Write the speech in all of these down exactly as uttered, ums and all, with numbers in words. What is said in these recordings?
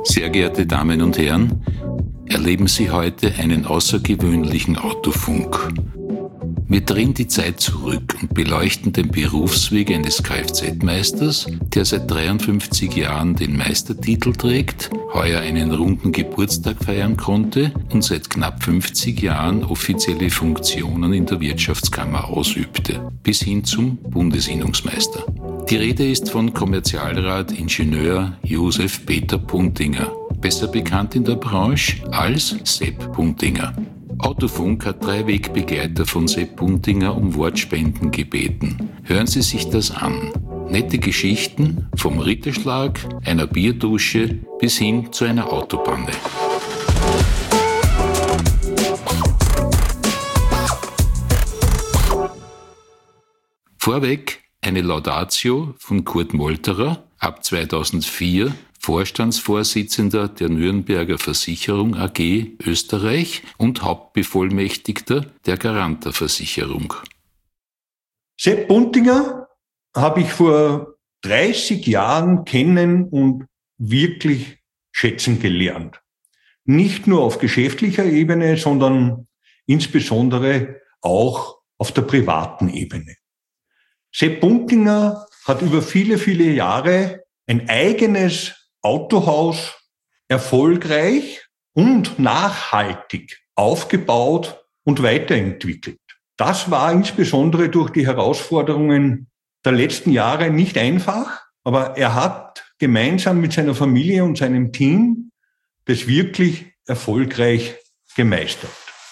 Sehr geehrte Damen und Herren, erleben Sie heute einen außergewöhnlichen Autofunk. Wir drehen die Zeit zurück und beleuchten den Berufsweg eines Kfz-Meisters, der seit dreiundfünfzig Jahren den Meistertitel trägt, heuer einen runden Geburtstag feiern konnte und seit knapp fünfzig Jahren offizielle Funktionen in der Wirtschaftskammer ausübte, bis hin zum Bundesinnungsmeister. Die Rede ist von Kommerzialrat Ingenieur Josef Peter Puntinger, besser bekannt in der Branche als Sepp Puntinger. Autofunk hat drei Wegbegleiter von Sepp Puntinger um Wortspenden gebeten. Hören Sie sich das an. Nette Geschichten vom Ritterschlag, einer Bierdusche bis hin zu einer Autopanne. Vorweg eine Laudatio von Kurt Molterer, ab zweitausendvier Vorstandsvorsitzender der Nürnberger Versicherung A G Österreich und Hauptbevollmächtigter der Garanta Versicherung. Sepp Puntinger habe ich vor dreißig Jahren kennen und wirklich schätzen gelernt. Nicht nur auf geschäftlicher Ebene, sondern insbesondere auch auf der privaten Ebene. Sepp Puntinger hat über viele, viele Jahre ein eigenes Autohaus erfolgreich und nachhaltig aufgebaut und weiterentwickelt. Das war insbesondere durch die Herausforderungen der letzten Jahre nicht einfach, aber er hat gemeinsam mit seiner Familie und seinem Team das wirklich erfolgreich gemeistert.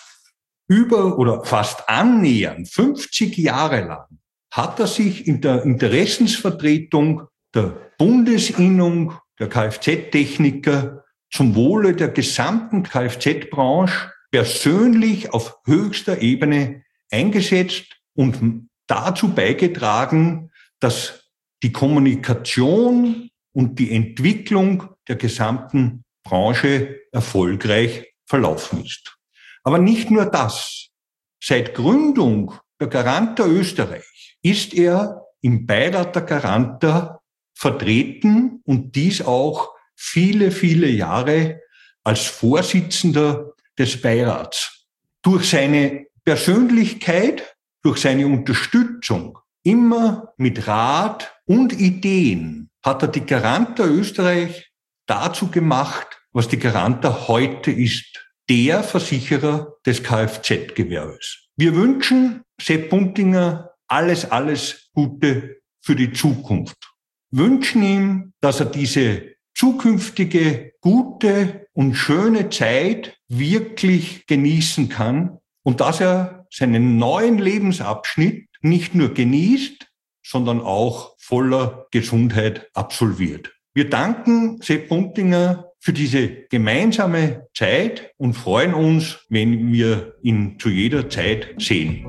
Über oder fast annähernd fünfzig Jahre lang hat er sich in der Interessensvertretung der Bundesinnung, der Kfz-Techniker zum Wohle der gesamten Kfz-Branche persönlich auf höchster Ebene eingesetzt und dazu beigetragen, dass die Kommunikation und die Entwicklung der gesamten Branche erfolgreich verlaufen ist. Aber nicht nur das. Seit Gründung der Garanta Österreich ist er im Beirat der Garanta vertreten und dies auch viele, viele Jahre als Vorsitzender des Beirats. Durch seine Persönlichkeit, durch seine Unterstützung, immer mit Rat und Ideen, hat er die Garanta Österreich dazu gemacht, was die Garanta heute ist, der Versicherer des Kfz-Gewerbes. Wir wünschen Sepp Puntinger alles, alles Gute für die Zukunft. Wünschen ihm, dass er diese zukünftige, gute und schöne Zeit wirklich genießen kann und dass er seinen neuen Lebensabschnitt nicht nur genießt, sondern auch voller Gesundheit absolviert. Wir danken Sepp Puntinger für diese gemeinsame Zeit und freuen uns, wenn wir ihn zu jeder Zeit sehen.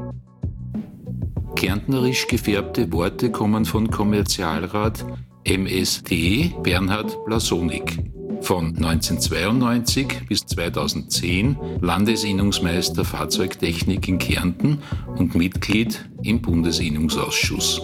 Kärntnerisch gefärbte Worte kommen von Kommerzialrat M S D Bernhard Blasonik. Von neunzehnhundertzweiundneunzig bis zweitausendzehn Landesinnungsmeister Fahrzeugtechnik in Kärnten und Mitglied im Bundesinnungsausschuss.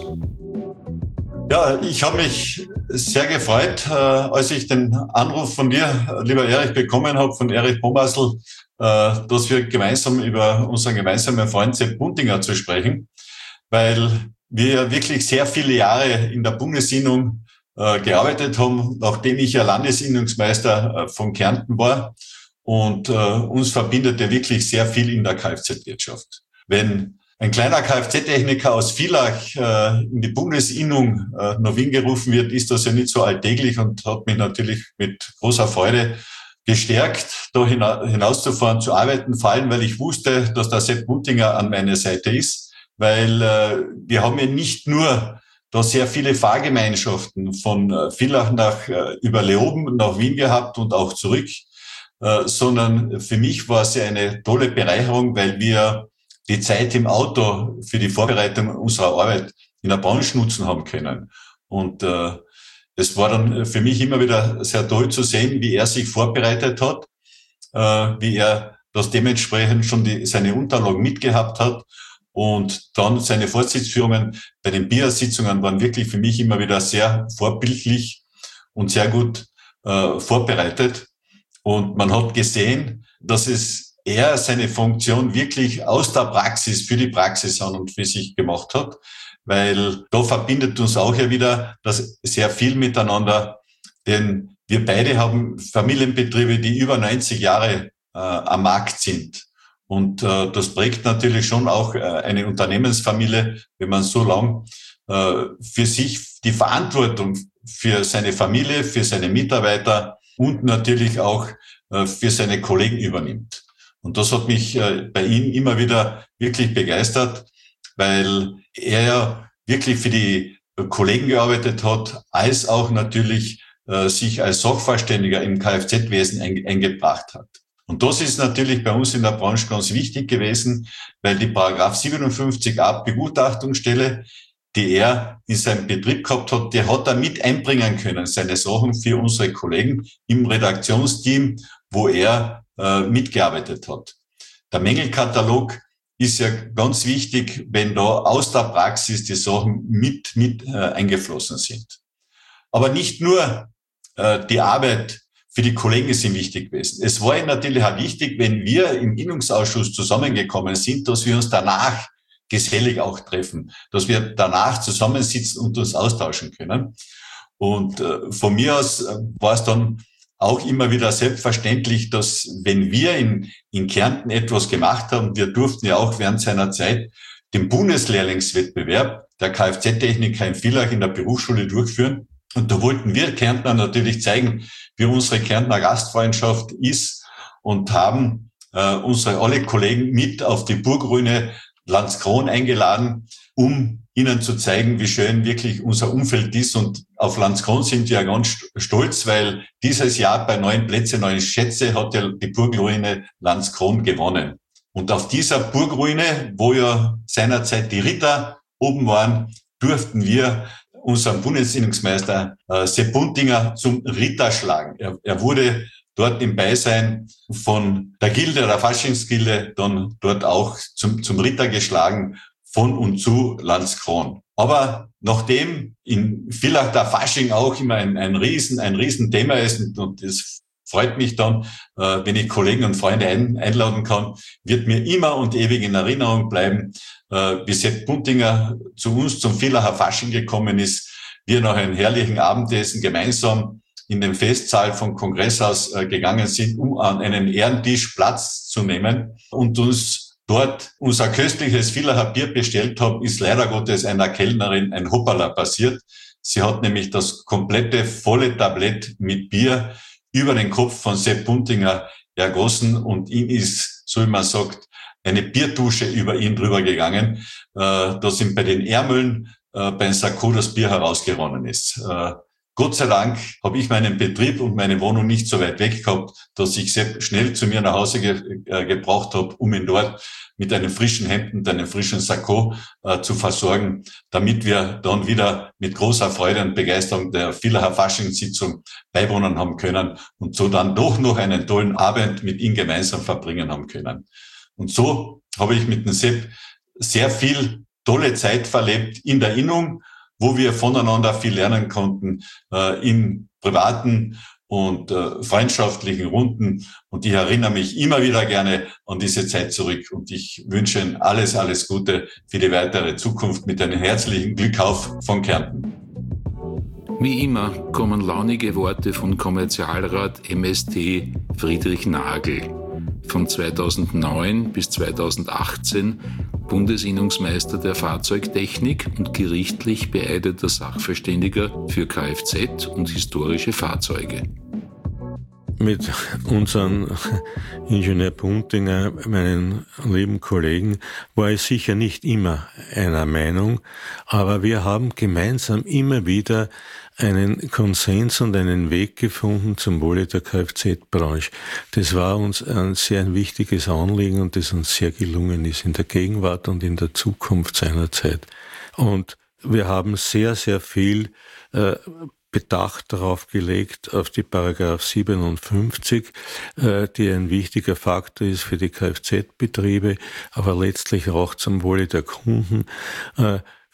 Ja, ich habe mich sehr gefreut, äh, als ich den Anruf von dir, lieber Erich, bekommen habe, von Erich Bomassel, äh, dass wir gemeinsam über unseren gemeinsamen Freund Sepp Puntinger zu sprechen, weil wir wirklich sehr viele Jahre in der Bundesinnung äh, gearbeitet haben, nachdem ich ja Landesinnungsmeister äh, von Kärnten war. Und äh, uns verbindet ja wirklich sehr viel in der Kfz-Wirtschaft. Wenn ein kleiner Kfz-Techniker aus Villach äh, in die Bundesinnung äh, nach Wien gerufen wird, ist das ja nicht so alltäglich und hat mich natürlich mit großer Freude gestärkt, da hina- hinauszufahren, zu arbeiten, vor allem, weil ich wusste, dass der Sepp Puntinger an meiner Seite ist. Weil äh, wir haben ja nicht nur da sehr viele Fahrgemeinschaften von äh, Villach nach äh, über Leoben nach Wien gehabt und auch zurück, äh, sondern für mich war es ja eine tolle Bereicherung, weil wir die Zeit im Auto für die Vorbereitung unserer Arbeit in der Branche nutzen haben können. Und äh, es war dann für mich immer wieder sehr toll zu sehen, wie er sich vorbereitet hat, äh, wie er das dementsprechend schon die, seine Unterlagen mitgehabt hat. Und dann seine Vorsitzführungen bei den B I A-Sitzungen waren wirklich für mich immer wieder sehr vorbildlich und sehr gut äh, vorbereitet. Und man hat gesehen, dass es er seine Funktion wirklich aus der Praxis für die Praxis an und für sich gemacht hat, weil da verbindet uns auch ja wieder das sehr viel miteinander, denn wir beide haben Familienbetriebe, die über neunzig Jahre äh, am Markt sind. Und äh, das prägt natürlich schon auch äh, eine Unternehmensfamilie, wenn man so lang äh, für sich die Verantwortung für seine Familie, für seine Mitarbeiter und natürlich auch äh, für seine Kollegen übernimmt. Und das hat mich äh, bei ihm immer wieder wirklich begeistert, weil er ja wirklich für die Kollegen gearbeitet hat, als auch natürlich äh, sich als Sachverständiger im Kfz-Wesen ein, eingebracht hat. Und das ist natürlich bei uns in der Branche ganz wichtig gewesen, weil die Paragraph siebenundfünfzig a Begutachtungsstelle, die er in seinem Betrieb gehabt hat, die hat er mit einbringen können, seine Sachen für unsere Kollegen im Redaktionsteam, wo er äh, mitgearbeitet hat. Der Mängelkatalog ist ja ganz wichtig, wenn da aus der Praxis die Sachen mit, mit äh, eingeflossen sind. Aber nicht nur äh, die Arbeit für die Kollegen ist ihm wichtig gewesen. Es war ihm natürlich auch wichtig, wenn wir im Innungsausschuss zusammengekommen sind, dass wir uns danach gesellig auch treffen, dass wir danach zusammensitzen und uns austauschen können. Und äh, von mir aus äh, war es dann auch immer wieder selbstverständlich, dass wenn wir in, in Kärnten etwas gemacht haben, wir durften ja auch während seiner Zeit den Bundeslehrlingswettbewerb der Kfz-Techniker in Villach in der Berufsschule durchführen. Und da wollten wir Kärntner natürlich zeigen, wie unsere Kärntner Gastfreundschaft ist und haben äh, unsere alle Kollegen mit auf die Burgruine Landskron eingeladen, um ihnen zu zeigen, wie schön wirklich unser Umfeld ist. Und auf Landskron sind wir ja ganz stolz, weil dieses Jahr bei neun Plätze, neun Schätze hat ja die Burgruine Landskron gewonnen. Und auf dieser Burgruine, wo ja seinerzeit die Ritter oben waren, durften wir unseren Bundesinnungsmeister äh, Sepp Buntinger zum Ritter schlagen. Er, er wurde dort im Beisein von der Gilde, der Faschingsgilde, dann dort auch zum, zum Ritter geschlagen, von und zu Landskron. Aber nachdem in Villach der Fasching auch immer ein, ein Riesen, ein Riesenthema ist, und, und das freut mich dann, äh, wenn ich Kollegen und Freunde ein, einladen kann, wird mir immer und ewig in Erinnerung bleiben, äh, wie Sepp Buntinger zu uns zum Villacher Fasching gekommen ist, wir nach einem herrlichen Abendessen gemeinsam in den Festsaal vom Kongresshaus äh, gegangen sind, um an einem Ehrentisch Platz zu nehmen und uns dort unser köstliches Villacher Bier bestellt haben, ist leider Gottes einer Kellnerin ein Hoppala passiert. Sie hat nämlich das komplette volle Tablett mit Bier über den Kopf von Sepp Buntinger ergossen und ihm ist, so wie man sagt, eine Bierdusche über ihn drüber gegangen, äh, dass ihm bei den Ärmeln äh, beim Sakko das Bier herausgeronnen ist. Äh, Gott sei Dank habe ich meinen Betrieb und meine Wohnung nicht so weit weg gehabt, dass ich Sepp schnell zu mir nach Hause ge- äh, gebraucht habe, um ihn dort mit einem frischen Hemd und einem frischen Sakko äh, zu versorgen, damit wir dann wieder mit großer Freude und Begeisterung der Villacher Faschingssitzung beiwohnen haben können und so dann doch noch einen tollen Abend mit ihm gemeinsam verbringen haben können. Und so habe ich mit dem Sepp sehr viel tolle Zeit verlebt in der Innung, wo wir voneinander viel lernen konnten, äh, in privaten und äh, freundschaftlichen Runden. Und ich erinnere mich immer wieder gerne an diese Zeit zurück. Und ich wünsche Ihnen alles, alles Gute für die weitere Zukunft mit einem herzlichen Glück auf von Kärnten. Wie immer kommen launige Worte von Kommerzialrat M S T Friedrich Nagel. Von zweitausendneun bis zweitausendachtzehn Bundesinnungsmeister der Fahrzeugtechnik und gerichtlich beeideter Sachverständiger für Kfz und historische Fahrzeuge. Mit unserem Ingenieur Buntinger, meinen lieben Kollegen, war ich sicher nicht immer einer Meinung, aber wir haben gemeinsam immer wieder einen Konsens und einen Weg gefunden zum Wohle der Kfz-Branche. Das war uns ein sehr wichtiges Anliegen und das uns sehr gelungen ist in der Gegenwart und in der Zukunft seiner Zeit. Und wir haben sehr, sehr viel äh, Bedacht darauf gelegt, auf die Paragraph siebenundfünfzig, äh, die ein wichtiger Faktor ist für die Kfz-Betriebe, aber letztlich auch zum Wohle der Kunden, äh,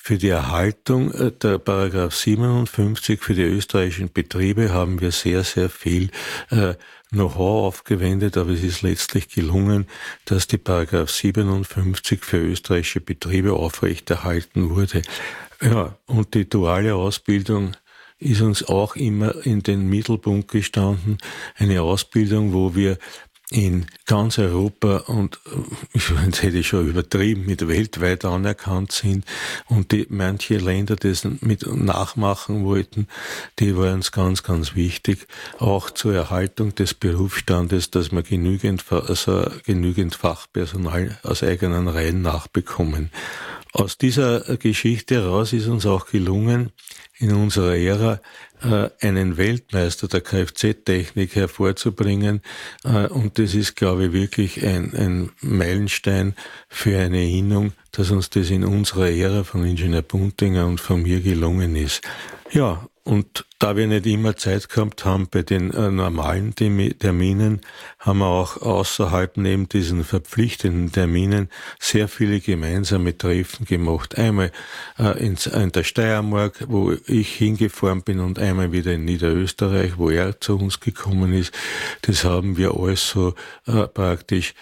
für die Erhaltung der Paragraph siebenundfünfzig für die österreichischen Betriebe haben wir sehr, sehr viel äh, Know-how aufgewendet, aber es ist letztlich gelungen, dass die Paragraph siebenundfünfzig für österreichische Betriebe aufrechterhalten wurde. Ja, und die duale Ausbildung ist uns auch immer in den Mittelpunkt gestanden. Eine Ausbildung, wo wir in ganz Europa und ich hätte ich schon übertrieben, mit weltweit anerkannt sind und die manche Länder das mit nachmachen wollten, die waren uns ganz, ganz wichtig, auch zur Erhaltung des Berufsstandes, dass wir genügend, also genügend Fachpersonal aus eigenen Reihen nachbekommen. Aus dieser Geschichte heraus ist uns auch gelungen, in unserer Ära äh, einen Weltmeister der Kfz-Technik hervorzubringen. Äh, und das ist, glaube ich, wirklich ein, ein Meilenstein für eine Erinnerung, dass uns das in unserer Ära von Ingenieur Buntinger und von mir gelungen ist. Ja, und da wir nicht immer Zeit gehabt haben bei den äh, normalen Terminen, haben wir auch außerhalb neben diesen verpflichtenden Terminen sehr viele gemeinsame Treffen gemacht. Einmal äh, in, in der Steiermark, wo ich hingefahren bin, und einmal wieder in Niederösterreich, wo er zu uns gekommen ist. Das haben wir alles so äh, praktisch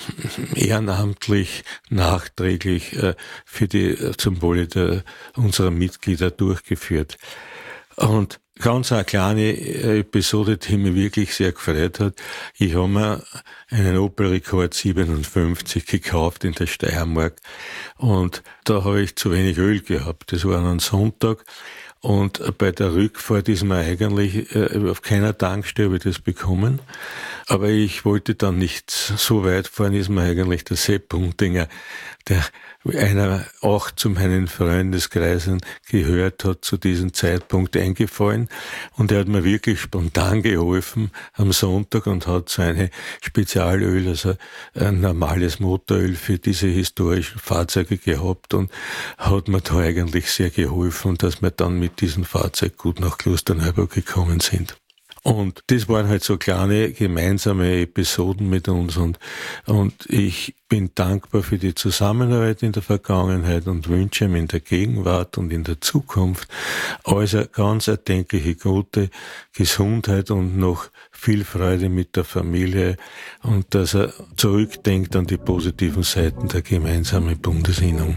ehrenamtlich, nachträglich äh, für die äh, zum Wohle der, unserer Mitglieder durchgeführt. Und ganz eine kleine Episode, die mich wirklich sehr gefreut hat. Ich habe mir einen Opel Rekord siebenundfünfzig gekauft in der Steiermark und da habe ich zu wenig Öl gehabt. Das war an Sonntag. Und bei der Rückfahrt ist mir eigentlich äh, auf keiner Tankstelle habe ich das bekommen. Aber ich wollte dann nicht so weit fahren, ist mir eigentlich der Sepp Buntinger, der einer auch zu meinen Freundeskreisen gehört hat, zu diesem Zeitpunkt eingefallen. Und er hat mir wirklich spontan geholfen am Sonntag und hat so eine Spezialöl, also ein normales Motoröl für diese historischen Fahrzeuge gehabt und hat mir da eigentlich sehr geholfen, dass wir dann mit diesem Fahrzeug gut nach Klosterneuburg gekommen sind. Und das waren halt so kleine gemeinsame Episoden mit uns und, und ich bin dankbar für die Zusammenarbeit in der Vergangenheit und wünsche ihm in der Gegenwart und in der Zukunft also ganz erdenkliche gute Gesundheit und noch viel Freude mit der Familie und dass er zurückdenkt an die positiven Seiten der gemeinsamen Bundesinnung.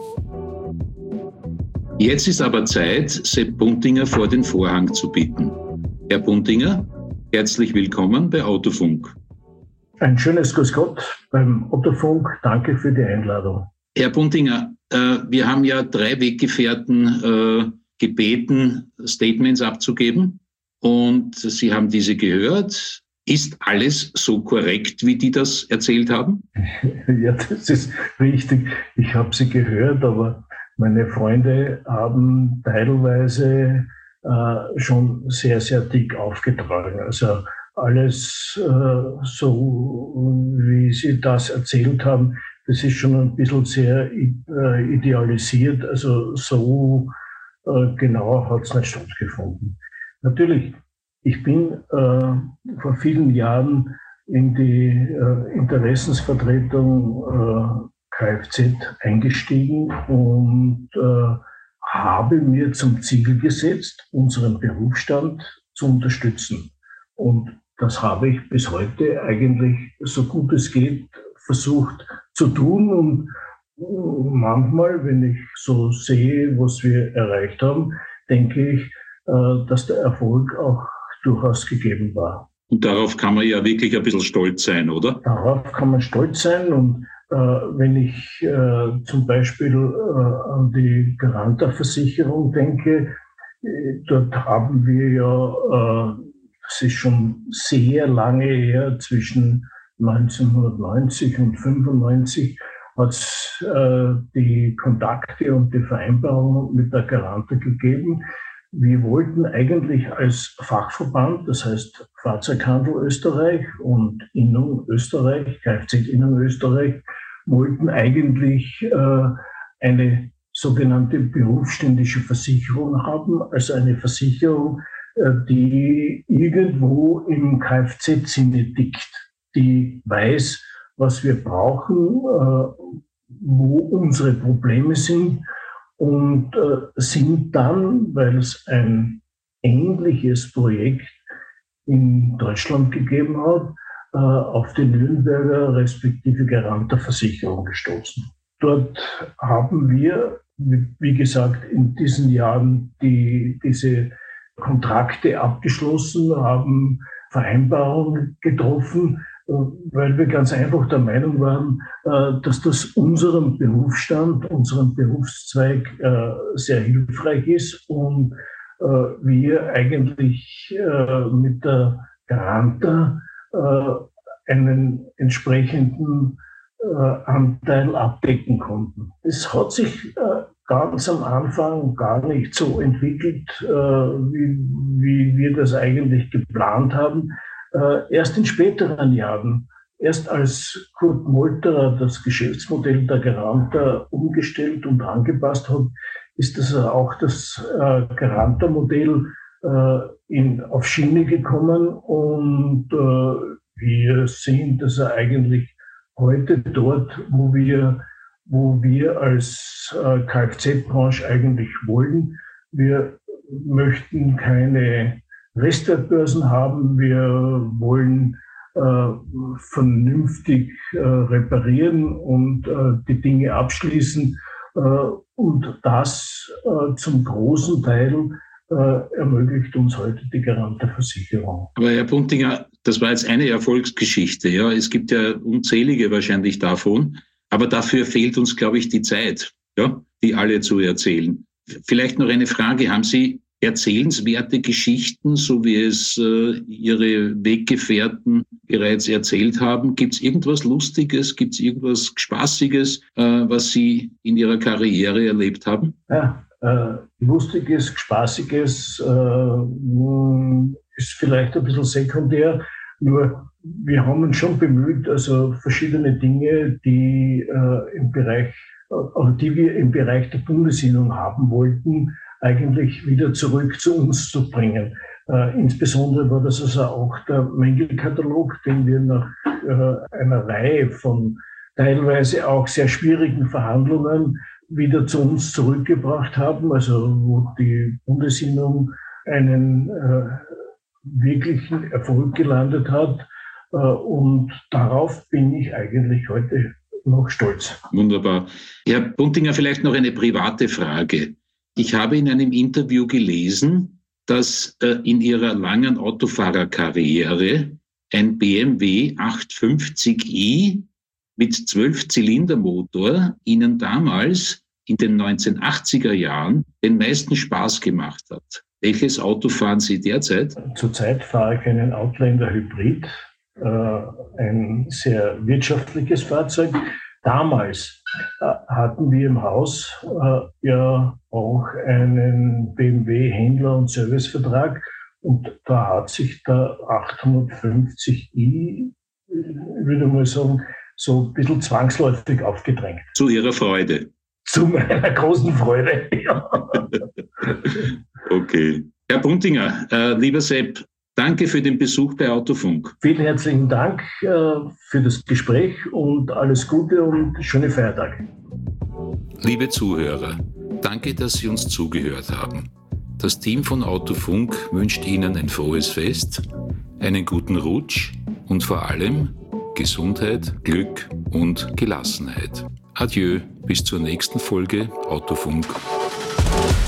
Jetzt ist aber Zeit, Sepp Buntinger vor den Vorhang zu bitten. Herr Buntinger, herzlich willkommen bei Autofunk. Ein schönes Grüß Gott beim Autofunk. Danke für die Einladung. Herr Buntinger, äh, wir haben ja drei Weggefährten äh, gebeten, Statements abzugeben und Sie haben diese gehört. Ist alles so korrekt, wie die das erzählt haben? Ja, das ist richtig. Ich habe sie gehört, aber meine Freunde haben teilweise äh, schon sehr, sehr dick aufgetragen. Also alles äh, so, wie Sie das erzählt haben, das ist schon ein bisschen sehr äh, idealisiert. Also so äh, genau hat es nicht stattgefunden. Natürlich, ich bin äh, vor vielen Jahren in die äh, Interessensvertretung äh, Kfz eingestiegen und äh, habe mir zum Ziel gesetzt, unseren Berufsstand zu unterstützen. Und das habe ich bis heute eigentlich so gut es geht versucht zu tun. Und manchmal, wenn ich so sehe, was wir erreicht haben, denke ich, äh, dass der Erfolg auch durchaus gegeben war. Und darauf kann man ja wirklich ein bisschen stolz sein, oder? Darauf kann man stolz sein und äh, wenn ich äh, zum Beispiel äh, an die Garanta-Versicherung denke, äh, dort haben wir ja, äh, das ist schon sehr lange her, zwischen neunzehnhundertneunzig und fünfundneunzig, hat es äh, die Kontakte und die Vereinbarung mit der Garanta gegeben. Wir wollten eigentlich als Fachverband, das heißt Fahrzeughandel Österreich und Innung Österreich, Kfz-Innung Österreich, wollten eigentlich äh, eine sogenannte berufsständische Versicherung haben, also eine Versicherung, äh, die irgendwo im Kfz-Sinne tickt, die weiß, was wir brauchen, äh, wo unsere Probleme sind und äh, sind dann, weil es ein ähnliches Projekt in Deutschland gegeben hat, äh, auf die Nürnberger respektive Garanter Versicherung gestoßen. Dort haben wir, wie gesagt, in diesen Jahren die, diese Kontrakte abgeschlossen, haben Vereinbarungen getroffen, weil wir ganz einfach der Meinung waren, dass das unserem Berufsstand, unserem Berufszweig sehr hilfreich ist und wir eigentlich mit der Garanta einen entsprechenden Anteil abdecken konnten. Es hat sich ganz am Anfang gar nicht so entwickelt, wie, wie wir das eigentlich geplant haben. Erst in späteren Jahren, erst als Kurt Molterer das Geschäftsmodell der Garanta umgestellt und angepasst hat, ist das auch das Garanta-Modell in, auf Schiene gekommen und wir sehen, dass er eigentlich heute dort, wo wir, wo wir als äh, Kfz-Branche eigentlich wollen. Wir möchten keine Restwertbörsen haben. Wir wollen äh, vernünftig äh, reparieren und äh, die Dinge abschließen. Äh, und das äh, zum großen Teil äh, ermöglicht uns heute die Garanta Versicherung. Aber Herr Puntinger, das war jetzt eine Erfolgsgeschichte. Ja, es gibt ja unzählige wahrscheinlich davon, aber dafür fehlt uns, glaube ich, die Zeit, ja, die alle zu erzählen. Vielleicht noch eine Frage: Haben Sie erzählenswerte Geschichten, so wie es äh, Ihre Weggefährten bereits erzählt haben? Gibt es irgendwas Lustiges, gibt es irgendwas Spaßiges, äh, was Sie in Ihrer Karriere erlebt haben? Ja, äh, Lustiges, Spaßiges äh, ist vielleicht ein bisschen sekundär, nur wir haben uns schon bemüht, also verschiedene Dinge, die, äh, im Bereich, äh, die wir im Bereich der Bundesinnung haben wollten, eigentlich wieder zurück zu uns zu bringen. Äh, insbesondere war das also auch der Mängelkatalog, den wir nach äh, einer Reihe von teilweise auch sehr schwierigen Verhandlungen wieder zu uns zurückgebracht haben, also wo die Bundesinnung einen äh, wirklichen Erfolg gelandet hat. Äh, und darauf bin ich eigentlich heute noch stolz. Wunderbar. Herr Puntinger, vielleicht noch eine private Frage. Ich habe in einem Interview gelesen, dass äh, in Ihrer langen Autofahrerkarriere ein B M W achthundertfünfzig i mit zwölf-Zylinder-Motor Ihnen damals in den neunzehnhundertachtziger Jahren den meisten Spaß gemacht hat. Welches Auto fahren Sie derzeit? Zurzeit fahre ich einen Outlander Hybrid, äh, ein sehr wirtschaftliches Fahrzeug. Damals äh, hatten wir im Haus äh, ja auch einen B M W-Händler- und Servicevertrag und da hat sich der achthundertfünfzig i, würde ich mal sagen, so ein bisschen zwangsläufig aufgedrängt. Zu Ihrer Freude? Zu meiner großen Freude, ja. Okay. Herr Puntinger, äh, lieber Sepp, danke für den Besuch bei Autofunk. Vielen herzlichen Dank äh, für das Gespräch und alles Gute und schöne Feiertage. Liebe Zuhörer, danke, dass Sie uns zugehört haben. Das Team von Autofunk wünscht Ihnen ein frohes Fest, einen guten Rutsch und vor allem Gesundheit, Glück und Gelassenheit. Adieu, bis zur nächsten Folge Autofunk.